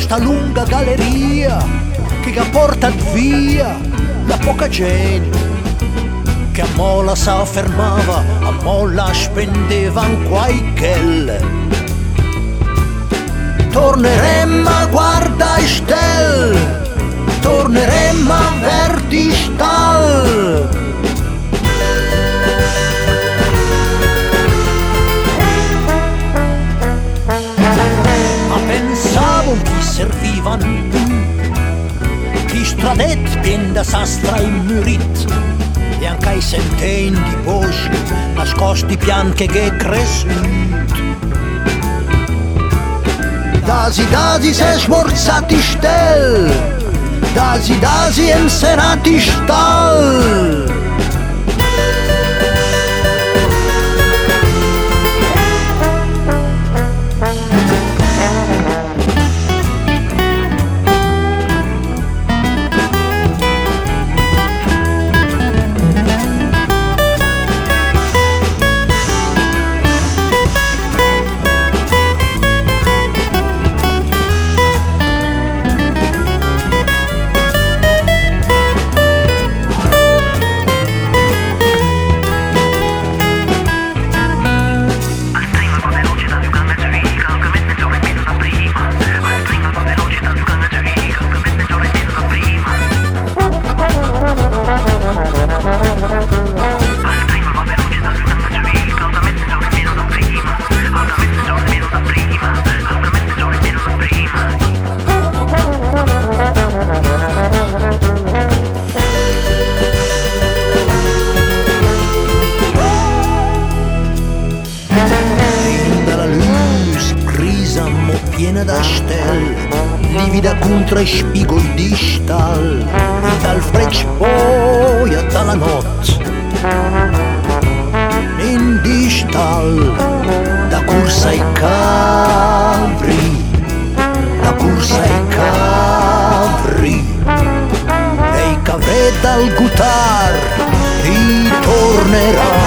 sta lunga galleria che porta via la poca gente che a mola s'affermava, a mola spendevan qualche. Torneremmo a guardare stelle, torneremmo a verdi stall. Ma pensavo che servivan chi stradet pien da sastra in murit e anche ai senten di boschi nascosti piante che cresciut. Dasi se smorzati stel, dasi enserati stall. Piena da stelle, livida contro i spigoli di stall, dal freccio poi dalla notte, in di stall, da corsa ai capri, da corsa ai capri, e i cavè dal gutar ritorneranno.